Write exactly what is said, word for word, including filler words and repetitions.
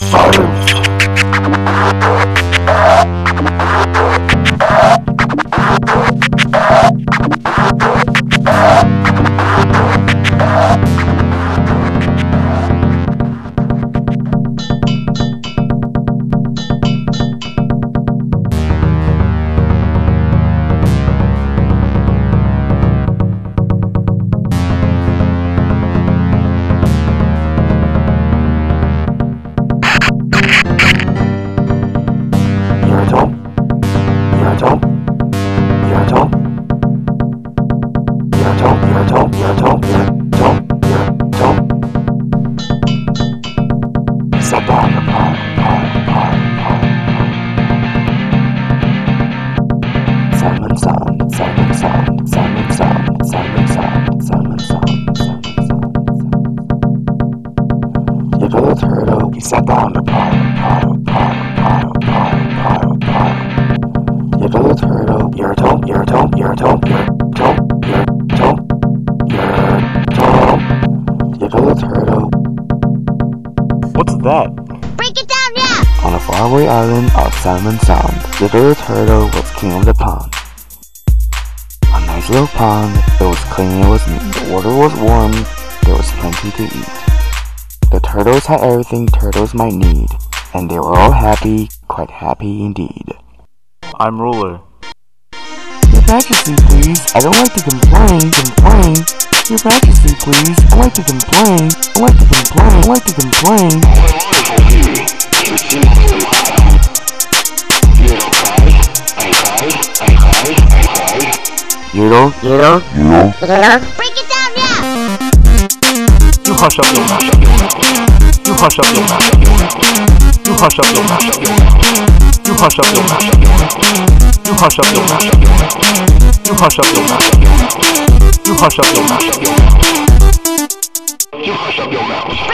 Silence. Simon Sound, Simon Sound, Simon Sound, Simon Sound, Simon Sound, Simon Sound. Little little turtle, he sat down a pile, pile, pile, pile, pile, pile, pile. Little little turtle, you're a tome, you're a tome, you're a tome, you're a tome, you're a tome, you're a tome. Little little turtle. What's that? Break it down, yeah! On a faraway island of Salmon Sound, Little Little Turtle was king of the pond. A nice little pond, it was clean, it was neat. The water was warm, there was plenty to eat. The turtles had everything turtles might need, and they were all happy, quite happy indeed. I'm ruler. Your Majesty, please, I don't like to complain, complain. Your Majesty, please, I like to complain, I like to complain, I like to complain. You don't, you don't, you don't. Break it down, yeah! You hush up your mouth. You hush up your mouth. You hush up your mouth. You hush up your mouth. You hush up your mouth. You hush up your mouth. You hush up your mouth. You hush up your mouth.